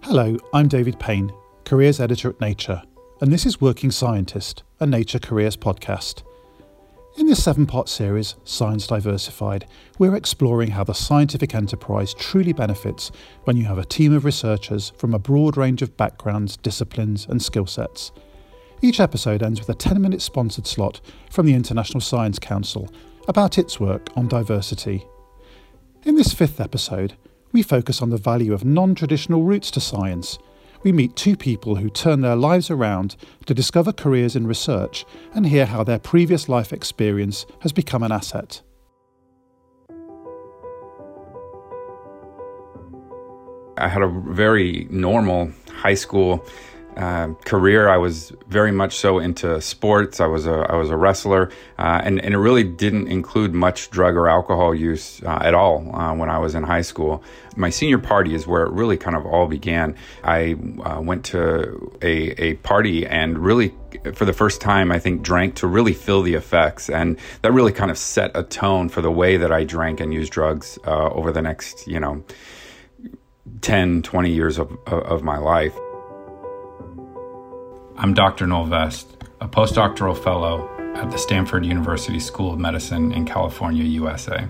Hello, I'm David Payne, Careers Editor at Nature, and this is Working Scientist, a Nature Careers podcast. In this 7-part series, Science Diversified, we're exploring how the scientific enterprise truly benefits when you have a team of researchers from a broad range of backgrounds, disciplines and skill sets. Each episode ends with a 10-minute sponsored slot from the International Science Council about its work on diversity. In this 5th episode, we focus on the value of non-traditional routes to science. We meet 2 people who turn their lives around to discover careers in research and hear how their previous life experience has become an asset. I had a very normal high school career. I was very much so into sports. I was a wrestler, and it really didn't include much drug or alcohol use at all when I was in high school. My senior party is where it really kind of all began. I went to a party and really, for the first time, I think, drank to really feel the effects, and that really kind of set a tone for the way that I drank and used drugs over the next, 10, 20 years of my life. I'm Dr. Noel Vest, a postdoctoral fellow at the Stanford University School of Medicine in California, USA.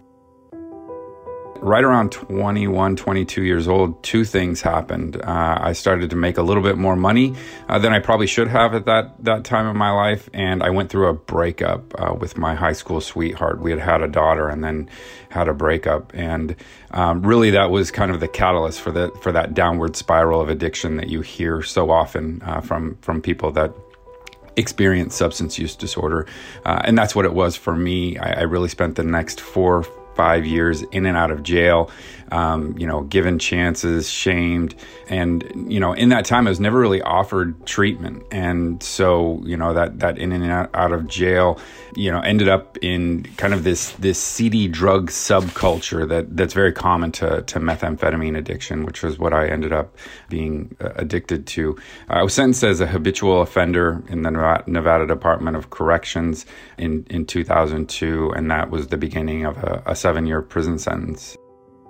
Right around 21, 22 years old, 2 things happened. I started to make a little bit more money than I probably should have at that time of my life, and I went through a breakup with my high school sweetheart. We had a daughter and then had a breakup, and really that was kind of the catalyst for that downward spiral of addiction that you hear so often from people that experience substance use disorder. And that's what it was for me. I really spent the next 4-5 years in and out of jail, given chances, shamed. And, in that time, I was never really offered treatment. And so, that in and out of jail, ended up in kind of this seedy drug subculture that's very common to methamphetamine addiction, which was what I ended up being addicted to. I was sentenced as a habitual offender in the Nevada Department of Corrections in 2002, and that was the beginning of a 7-year prison sentence.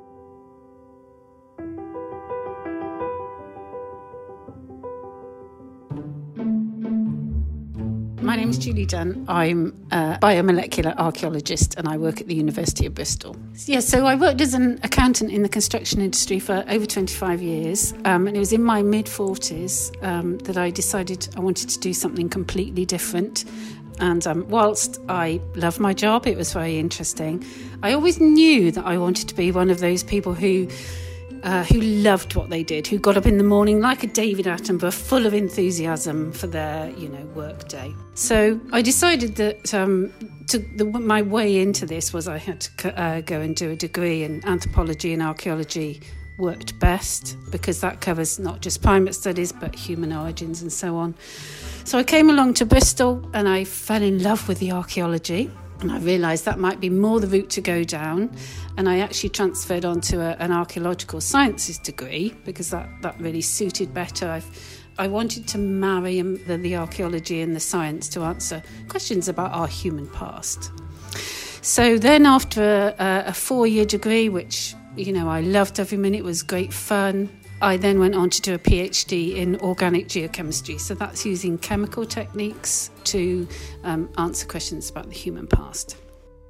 My name is Julie Dunn. I'm a biomolecular archaeologist and I work at the University of Bristol. So I worked as an accountant in the construction industry for over 25 years, and it was in my mid-40s that I decided I wanted to do something completely different. And whilst I love my job, it was very interesting, I always knew that I wanted to be one of those people who loved what they did, who got up in the morning like a David Attenborough, full of enthusiasm for their, work day. So I decided that my way into this was I had to go and do a degree in anthropology and archaeology. Worked best because that covers not just primate studies but human origins and so on. So I came along to Bristol and I fell in love with the archaeology, and I realised that might be more the route to go down, and I actually transferred onto an archaeological sciences degree because that really suited better. I wanted to marry the archaeology and the science to answer questions about our human past. So then after a 4-year degree, which I loved every minute, was great fun, I then went on to do a PhD in organic geochemistry. So that's using chemical techniques to answer questions about the human past.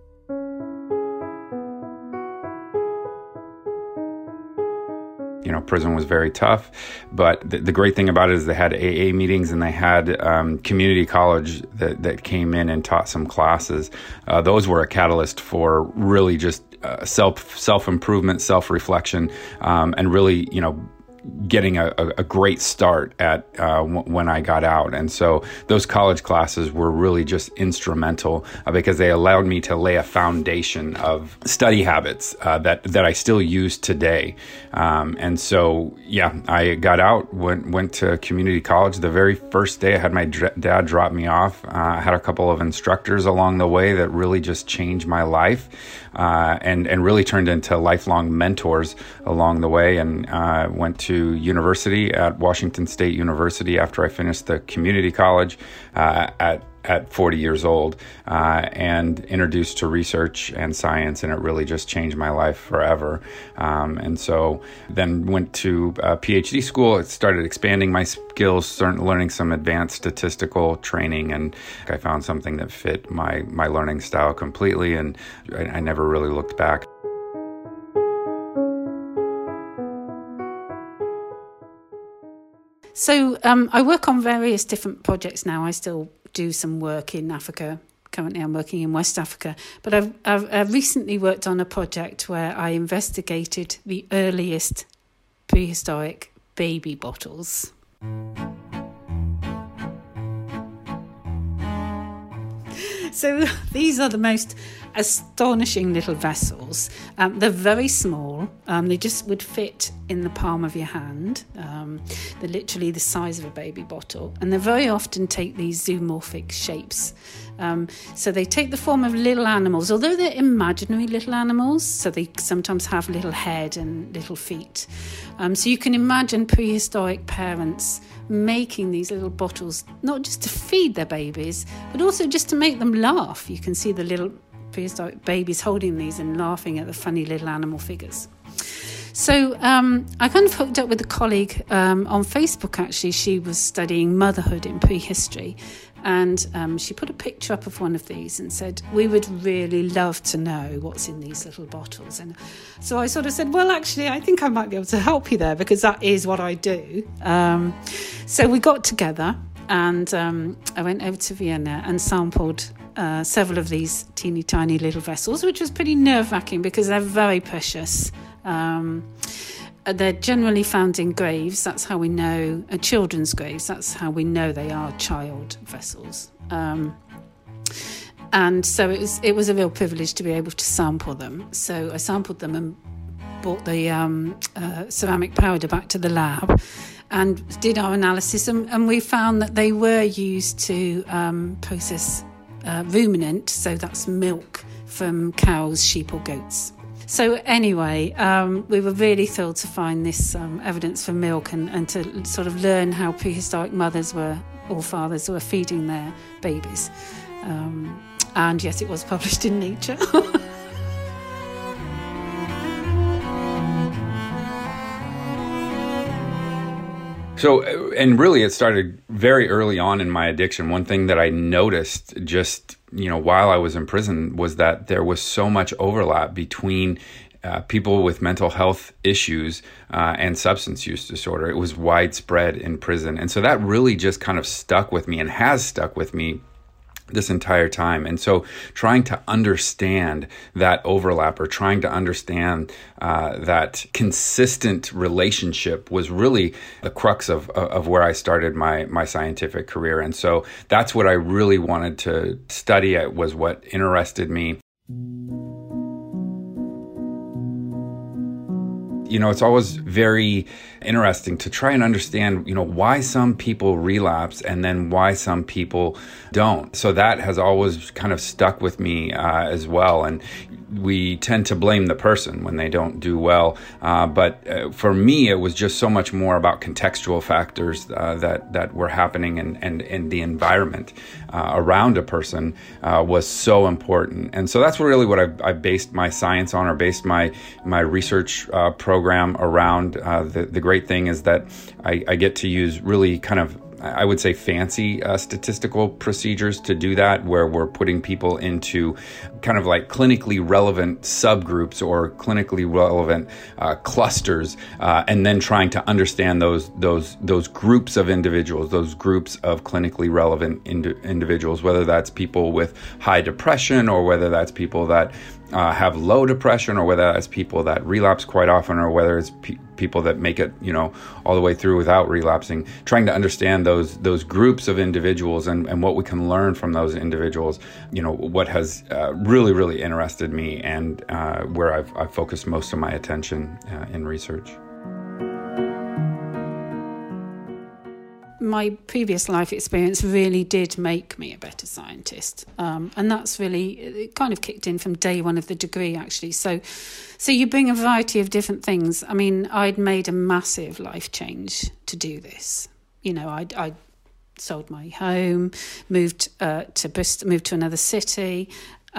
Prison was very tough, but the great thing about it is they had AA meetings and they had community college that came in and taught some classes. Those were a catalyst for really just self-improvement, self-reflection, and really, getting a great start at when I got out. And so those college classes were really just instrumental because they allowed me to lay a foundation of study habits that I still use today. And so, I got out, went to community college. The very first day I had my dad drop me off. I had a couple of instructors along the way that really just changed my life and really turned into lifelong mentors along the way, and went to university at Washington State University after I finished the community college. At at 40 years old, and introduced to research and science, and it really just changed my life forever. And so then went to PhD school. It started expanding my skills, started learning some advanced statistical training, and I found something that fit my learning style completely, and I never really looked back. So I work on various different projects now. I still do some work in Africa. Currently, I'm working in West Africa. But I've recently worked on a project where I investigated the earliest prehistoric baby bottles. So these are the most astonishing little vessels. They're very small. They just would fit in the palm of your hand. They're literally the size of a baby bottle. And they very often take these zoomorphic shapes. So they take the form of little animals, although they're imaginary little animals. So they sometimes have little head and little feet. So you can imagine prehistoric parents making these little bottles, not just to feed their babies, but also just to make them laugh. You can see the little prehistoric babies holding these and laughing at the funny little animal figures. So I kind of hooked up with a colleague on Facebook, actually. She was studying motherhood in prehistory. And she put a picture up of one of these and said, we would really love to know what's in these little bottles. And so I sort of said, well, actually, I think I might be able to help you there, because that is what I do. So we got together, and I went over to Vienna and sampled several of these teeny tiny little vessels, which was pretty nerve-wracking because they're very precious. They're generally found in graves. That's how we know, children's graves. That's how we know they are child vessels. And so it was a real privilege to be able to sample them. So I sampled them and brought the ceramic powder back to the lab and did our analysis. And we found that they were used to process ruminant, so that's milk from cows, sheep or goats. So anyway, we were really thrilled to find this evidence for milk and to sort of learn how prehistoric mothers or fathers were feeding their babies. And yes, it was published in Nature. So, and really it started very early on in my addiction. One thing that I noticed just, while I was in prison was that there was so much overlap between people with mental health issues and substance use disorder. It was widespread in prison. And so that really just kind of stuck with me and has stuck with me this entire time. And so trying to understand that overlap, or trying to understand that consistent relationship, was really the crux of where I started my scientific career. And so that's what I really wanted to study. It was what interested me. It's always very interesting to try and understand, why some people relapse and then why some people don't. So that has always kind of stuck with me as well. And we tend to blame the person when they don't do well. But for me, it was just so much more about contextual factors that were happening, and the environment around a person was so important. And so that's really what I based my science on, or based my research program around. The great thing is that I get to use really kind of, I would say, fancy statistical procedures to do that, where we're putting people into kind of like clinically relevant subgroups or clinically relevant clusters, and then trying to understand those groups of individuals, those groups of clinically relevant individuals, whether that's people with high depression, or whether that's people that have low depression, or whether that's people that relapse quite often, or whether it's people that make it, all the way through without relapsing. Trying to understand those groups of individuals and what we can learn from those individuals, what has really, really interested me, and where I've focused most of my attention in research. My previous life experience really did make me a better scientist. And that's really, it kind of kicked in from day one of the degree, actually. So you bring a variety of different things. I mean, I'd made a massive life change to do this. I'd sold my home, moved to Bristol, moved to another city.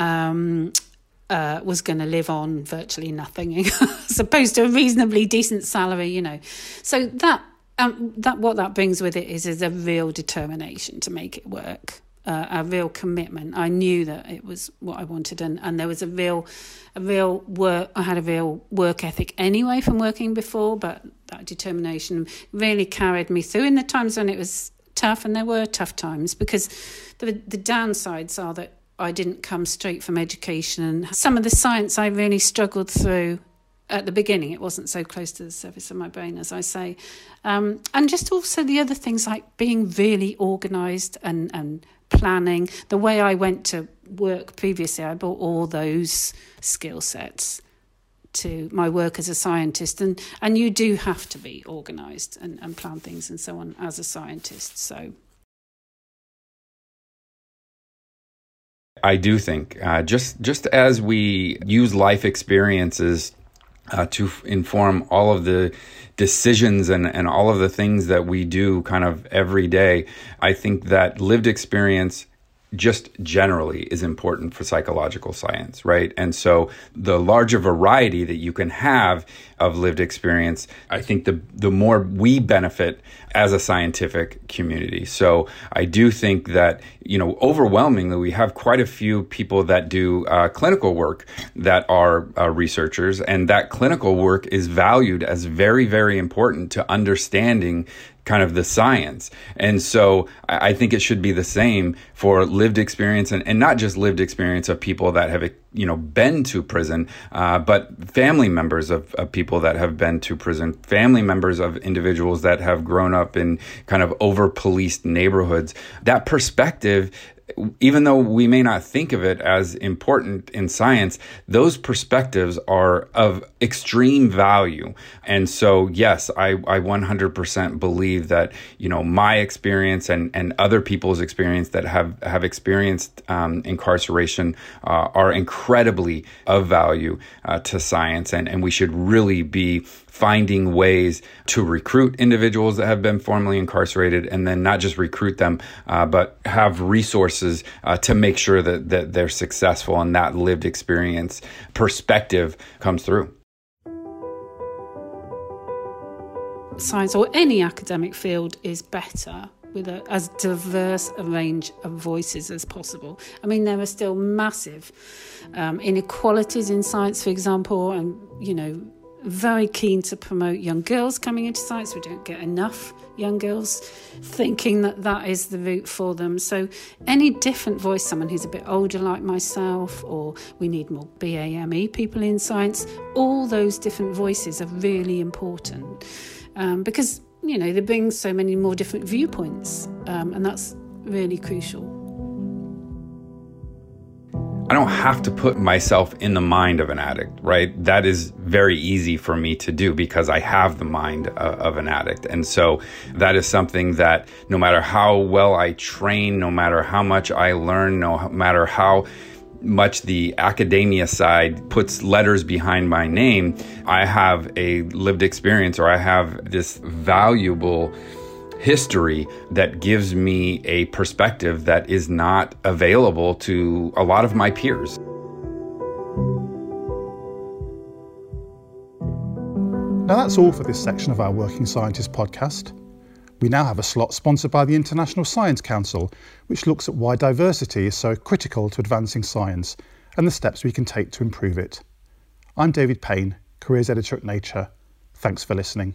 Was going to live on virtually nothing, as opposed to a reasonably decent salary, So that what that brings with it is a real determination to make it work, a real commitment. I knew that it was what I wanted, and there was a real work. I had a real work ethic anyway from working before, but that determination really carried me through in the times when it was tough, and there were tough times, because the downsides are that I didn't come straight from education, and some of the science I really struggled through at the beginning. It wasn't so close to the surface of my brain, as I say. And just also the other things like being really organised and planning. The way I went to work previously, I brought all those skill sets to my work as a scientist. And you do have to be organised and plan things and so on as a scientist, so... I do think just as we use life experiences to inform all of the decisions and all of the things that we do kind of every day, I think that lived experience just generally is important for psychological science, right? And so the larger variety that you can have of lived experience, I think the more we benefit as a scientific community. So I do think that, overwhelmingly, we have quite a few people that do clinical work that are researchers, and that clinical work is valued as very, very important to understanding kind of the science. And so I think it should be the same for lived experience, and not just lived experience of people that have, been to prison, but family members of people that have been to prison, family members of individuals that have grown up in kind of over-policed neighborhoods. That perspective, even though we may not think of it as important in science, those perspectives are of extreme value. And so, yes, I 100% believe that, my experience and other people's experience that have experienced incarceration are incredibly of value to science. And we should really be finding ways to recruit individuals that have been formerly incarcerated, and then not just recruit them, but have resources to make sure that they're successful and that lived experience perspective comes through. Science, or any academic field, is better with as diverse a range of voices as possible. I mean, there are still massive inequalities in science, for example, and, very keen to promote young girls coming into science. We don't get enough young girls thinking that is the route for them. So any different voice, someone who's a bit older like myself, or we need more BAME people in science, all those different voices are really important because, they bring so many more different viewpoints, and that's really crucial. I don't have to put myself in the mind of an addict, right? That is very easy for me to do because I have the mind of an addict. And so that is something that no matter how well I train, no matter how much I learn, no matter how much the academia side puts letters behind my name, I have a lived experience, or I have this valuable history that gives me a perspective that is not available to a lot of my peers. Now that's all for this section of our Working Scientist podcast. We now have a slot sponsored by the International Science Council, which looks at why diversity is so critical to advancing science and the steps we can take to improve it. I'm David Payne, Careers Editor at Nature. Thanks for listening.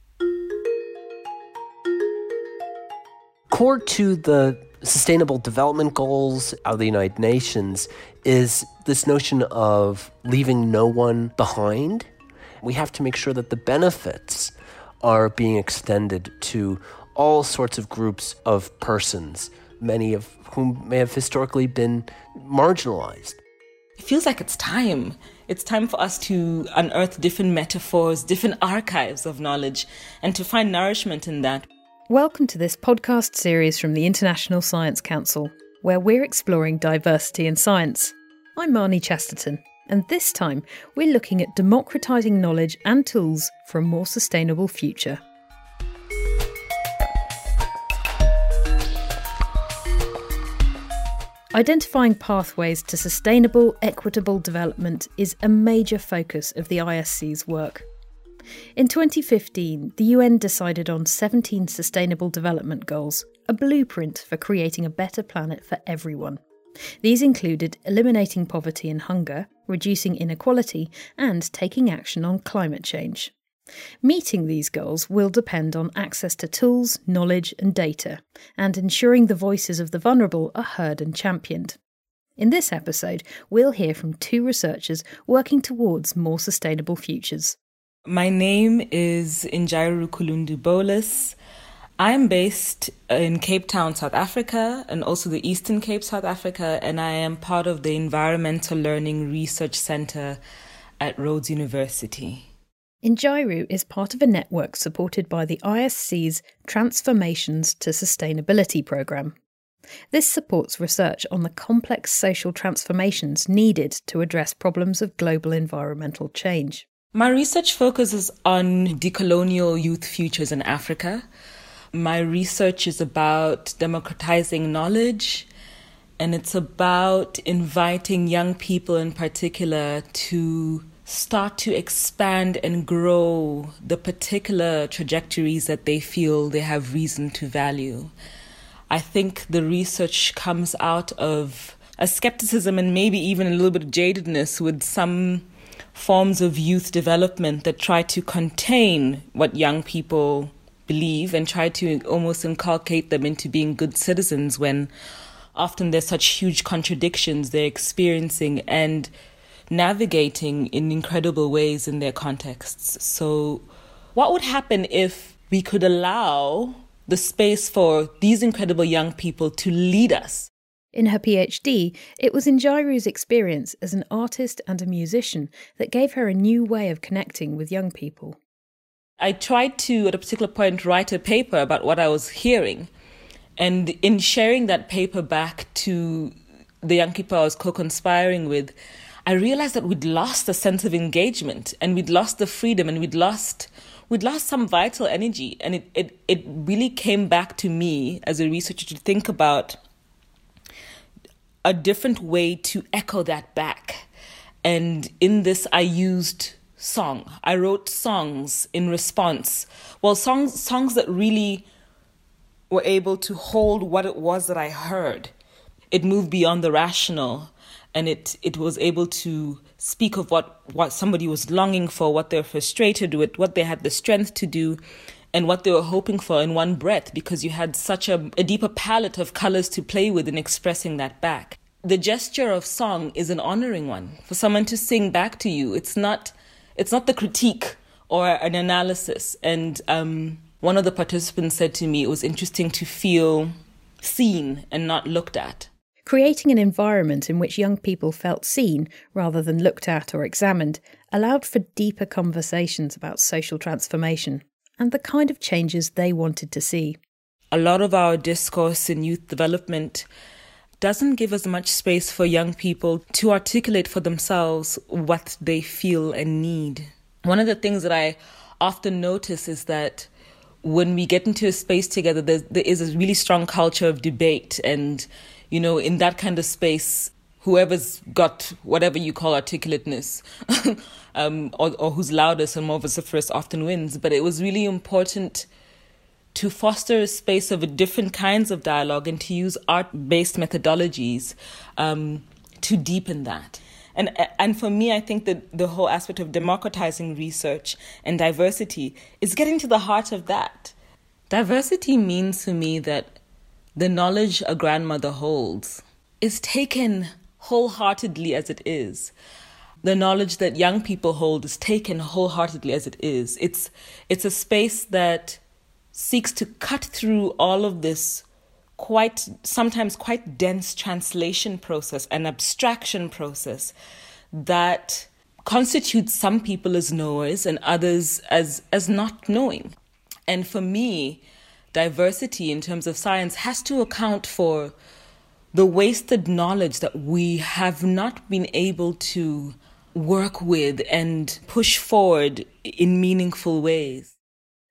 Core to the Sustainable Development Goals of the United Nations is this notion of leaving no one behind. We have to make sure that the benefits are being extended to all sorts of groups of persons, many of whom may have historically been marginalized. It feels like it's time. It's time for us to unearth different metaphors, different archives of knowledge, and to find nourishment in that. Welcome to this podcast series from the International Science Council, where we're exploring diversity in science. I'm Marnie Chesterton, and this time we're looking at democratising knowledge and tools for a more sustainable future. Identifying pathways to sustainable, equitable development is a major focus of the ISC's work. In 2015, the UN decided on 17 Sustainable Development Goals, a blueprint for creating a better planet for everyone. These included eliminating poverty and hunger, reducing inequality, and taking action on climate change. Meeting these goals will depend on access to tools, knowledge and data, and ensuring the voices of the vulnerable are heard and championed. In this episode, we'll hear from two researchers working towards more sustainable futures. My name is Njairu Kulundu Bolus. I'm based in Cape Town, South Africa, and also the Eastern Cape, South Africa, and I am part of the Environmental Learning Research Centre at Rhodes University. Njairu is part of a network supported by the ISC's Transformations to Sustainability programme. This supports research on the complex social transformations needed to address problems of global environmental change. My research focuses on decolonial youth futures in Africa. My research is about democratizing knowledge, and it's about inviting young people in particular to start to expand and grow the particular trajectories that they feel they have reason to value. I think the research comes out of a skepticism and maybe even a little bit of jadedness with some forms of youth development that try to contain what young people believe and try to almost inculcate them into being good citizens when often there's such huge contradictions they're experiencing and navigating in incredible ways in their contexts. So what would happen if we could allow the space for these incredible young people to lead us? In her PhD, it was Njairu's experience as an artist and a musician that gave her a new way of connecting with young people. I tried to, at a particular point, write a paper about what I was hearing. And in sharing that paper back to the young people I was co-conspiring with, I realized that we'd lost a sense of engagement and we'd lost the freedom and we'd lost some vital energy. And it really came back to me as a researcher to think about a different way to echo that back. And in this, I used song. I wrote songs in response. Well, songs that really were able to hold what it was that I heard. It moved beyond the rational. And it was able to speak of what somebody was longing for, what they were frustrated with, what they had the strength to do, and what they were hoping for in one breath, because you had such a deeper palette of colors to play with in expressing that back. The gesture of song is an honoring one. For someone to sing back to you, it's not the critique or an analysis. And one of the participants said to me, it was interesting to feel seen and not looked at. Creating an environment in which young people felt seen rather than looked at or examined allowed for deeper conversations about social transformation and the kind of changes they wanted to see. A lot of our discourse in youth development doesn't give as much space for young people to articulate for themselves what they feel and need. One of the things that I often notice is that when we get into a space together, there is a really strong culture of debate. And, you know, in that kind of space, whoever's got whatever you call articulateness or who's loudest and more vociferous often wins. But it was really important to foster a space of different kinds of dialogue and to use art-based methodologies to deepen that. And for me, I think that the whole aspect of democratizing research and diversity is getting to the heart of that. Diversity means to me that the knowledge a grandmother holds is taken wholeheartedly as it is. The knowledge that young people hold is taken wholeheartedly as it is. It's a space that seeks to cut through all of this sometimes quite dense translation process and abstraction process that constitutes some people as knowers and others as not knowing. And for me, diversity in terms of science has to account for the wasted knowledge that we have not been able to work with and push forward in meaningful ways.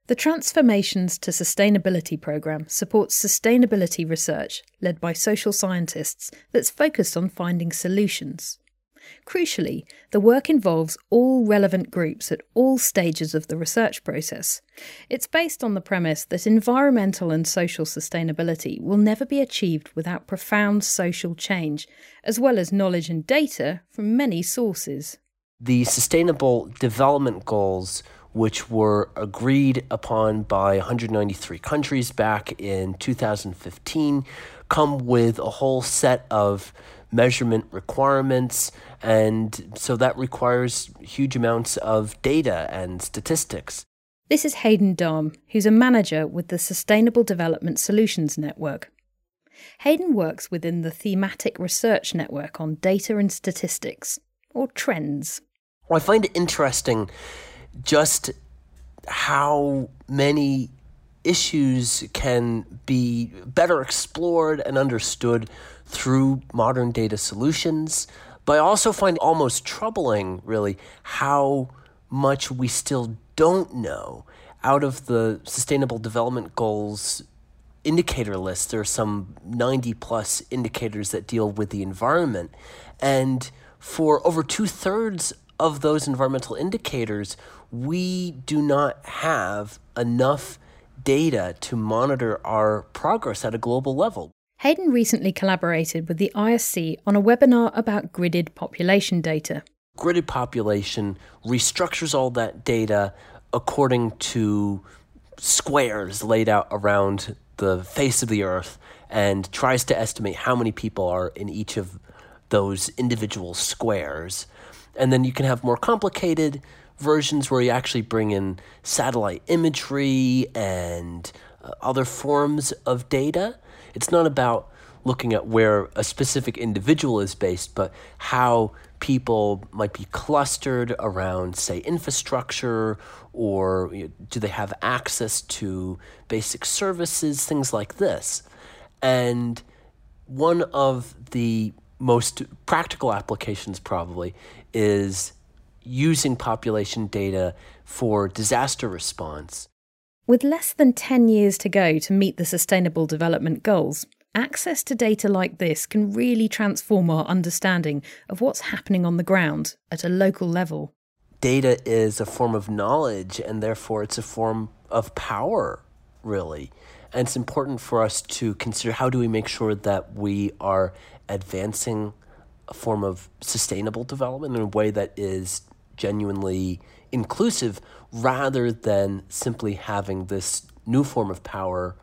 The Transformations to Sustainability programme supports sustainability research led by social scientists that's focused on finding solutions. Crucially, the work involves all relevant groups at all stages of the research process. It's based on the premise that environmental and social sustainability will never be achieved without profound social change, as well as knowledge and data from many sources. The Sustainable Development Goals, which were agreed upon by 193 countries back in 2015, come with a whole set of measurement requirements, and so that requires huge amounts of data and statistics. This is Hayden Dahm, who's a manager with the Sustainable Development Solutions Network. Hayden works within the Thematic Research Network on data and statistics, or trends. Well, I find it interesting just how many issues can be better explored and understood through modern data solutions. But I also find it almost troubling, really, how much we still don't know. Out of the Sustainable Development Goals indicator list, there are some 90 plus indicators that deal with the environment. And for over 2/3 of those environmental indicators, we do not have enough data to monitor our progress at a global level. Hayden recently collaborated with the ISC on a webinar about gridded population data. Gridded population restructures all that data according to squares laid out around the face of the earth and tries to estimate how many people are in each of those individual squares. And then you can have more complicated versions where you actually bring in satellite imagery and other forms of data. It's not about looking at where a specific individual is based, but how people might be clustered around, say, infrastructure, or do they have access to basic services, things like this. And one of the most practical applications probably is using population data for disaster response. With less than 10 years to go to meet the Sustainable Development Goals, access to data like this can really transform our understanding of what's happening on the ground at a local level. Data is a form of knowledge, and therefore it's a form of power, really. And it's important for us to consider, how do we make sure that we are advancing a form of sustainable development in a way that is genuinely inclusive, rather than simply having this new form of power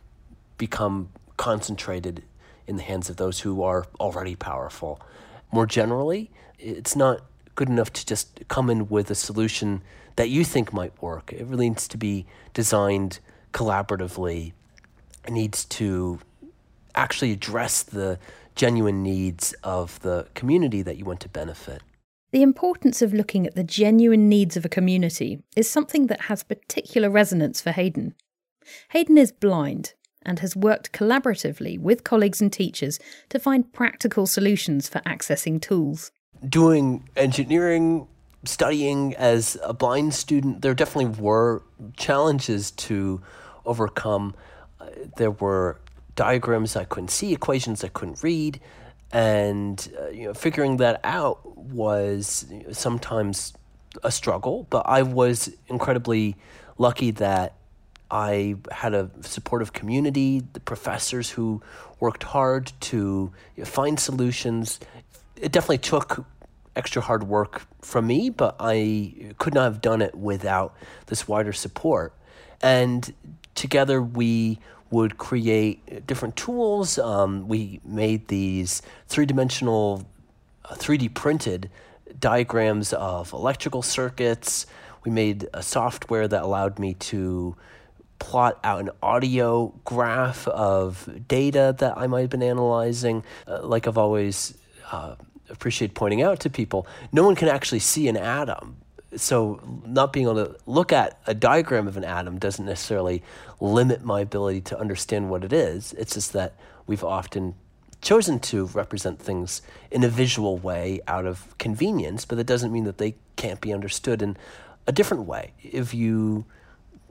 become concentrated in the hands of those who are already powerful. More generally, it's not good enough to just come in with a solution that you think might work. It really needs to be designed collaboratively. It needs to actually address the genuine needs of the community that you want to benefit. The importance of looking at the genuine needs of a community is something that has particular resonance for Hayden. Hayden is blind and has worked collaboratively with colleagues and teachers to find practical solutions for accessing tools. Doing engineering, studying as a blind student, there definitely were challenges to overcome. There were diagrams I couldn't see, equations I couldn't read, and figuring that out was sometimes a struggle. But I was incredibly lucky that I had a supportive community, the professors who worked hard to find solutions. It definitely took extra hard work from me, but I could not have done it without this wider support. And together we would create different tools. We made these three-dimensional, 3D printed diagrams of electrical circuits. We made a software that allowed me to plot out an audio graph of data that I might have been analyzing. Like I've always appreciate pointing out to people, no one can actually see an atom. So not being able to look at a diagram of an atom doesn't necessarily limit my ability to understand what it is. It's just that we've often chosen to represent things in a visual way out of convenience, but that doesn't mean that they can't be understood in a different way. If you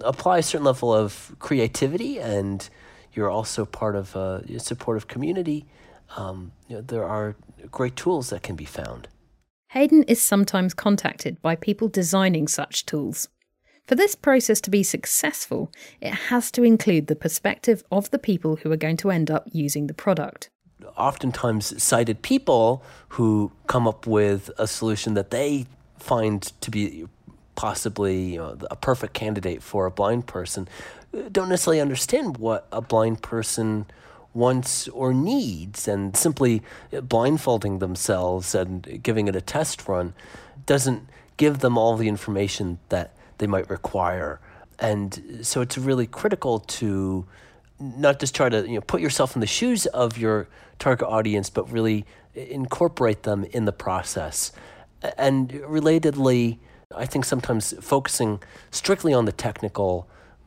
apply a certain level of creativity and you're also part of a supportive community, there are great tools that can be found. Hayden is sometimes contacted by people designing such tools. For this process to be successful, it has to include the perspective of the people who are going to end up using the product. Oftentimes cited people who come up with a solution that they find to be possibly a perfect candidate for a blind person don't necessarily understand what a blind person wants or needs, and simply blindfolding themselves and giving it a test run doesn't give them all the information that they might require. And so it's really critical to not just try to put yourself in the shoes of your target audience, but really incorporate them in the process. And relatedly, I think sometimes focusing strictly on the technical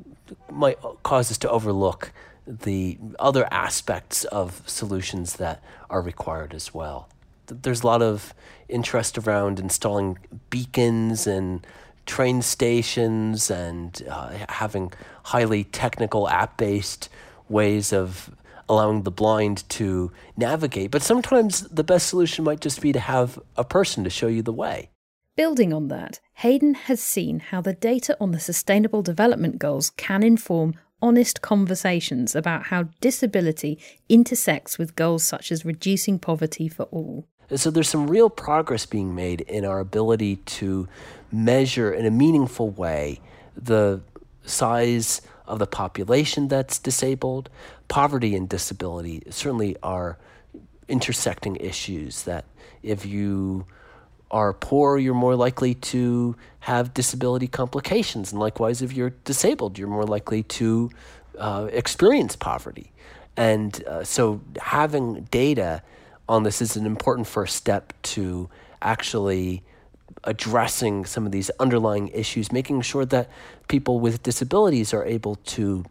might cause us to overlook the other aspects of solutions that are required as well. There's a lot of interest around installing beacons and train stations and having highly technical app-based ways of allowing the blind to navigate. But sometimes the best solution might just be to have a person to show you the way. Building on that, Hayden has seen how the data on the Sustainable Development Goals can inform honest conversations about how disability intersects with goals such as reducing poverty for all. So there's some real progress being made in our ability to measure in a meaningful way the size of the population that's disabled. Poverty and disability certainly are intersecting issues that if you are poor, you're more likely to have disability complications. And likewise, if you're disabled, you're more likely to experience poverty. And so having data on this is an important first step to actually addressing some of these underlying issues, making sure that people with disabilities are able to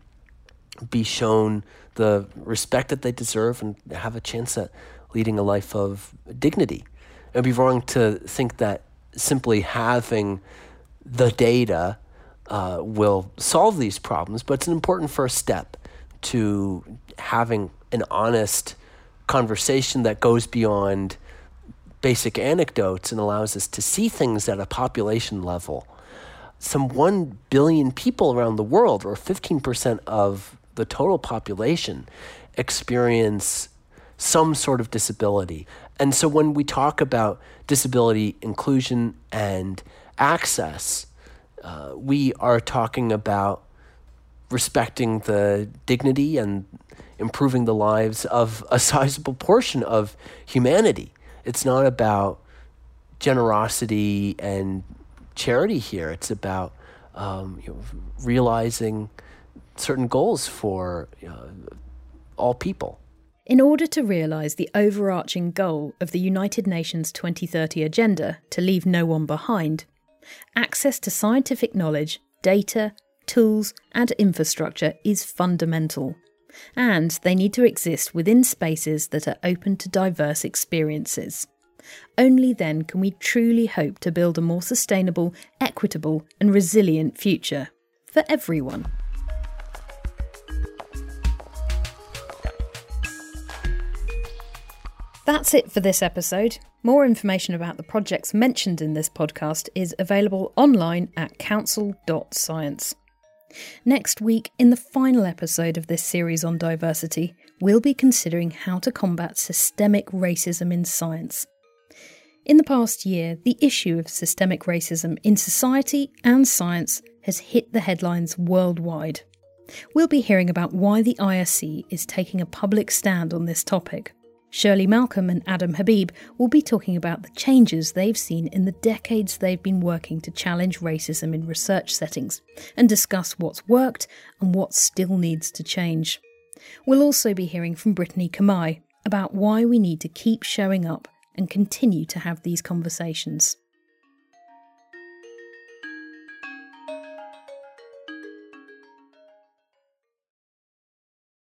be shown the respect that they deserve and have a chance at leading a life of dignity. It would be wrong to think that simply having the data will solve these problems, but it's an important first step to having an honest conversation that goes beyond basic anecdotes and allows us to see things at a population level. Some 1 billion people around the world, or 15% of the total population, experience some sort of disability. And so when we talk about disability inclusion and access, we are talking about respecting the dignity and improving the lives of a sizable portion of humanity. It's not about generosity and charity here. It's about realizing certain goals for all people. In order to realise the overarching goal of the United Nations 2030 Agenda to leave no one behind, access to scientific knowledge, data, tools and infrastructure is fundamental. And they need to exist within spaces that are open to diverse experiences. Only then can we truly hope to build a more sustainable, equitable and resilient future for everyone. That's it for this episode. More information about the projects mentioned in this podcast is available online at council.science. Next week, in the final episode of this series on diversity, we'll be considering how to combat systemic racism in science. In the past year, the issue of systemic racism in society and science has hit the headlines worldwide. We'll be hearing about why the ISC is taking a public stand on this topic. Shirley Malcolm and Adam Habib will be talking about the changes they've seen in the decades they've been working to challenge racism in research settings and discuss what's worked and what still needs to change. We'll also be hearing from Brittany Kamai about why we need to keep showing up and continue to have these conversations.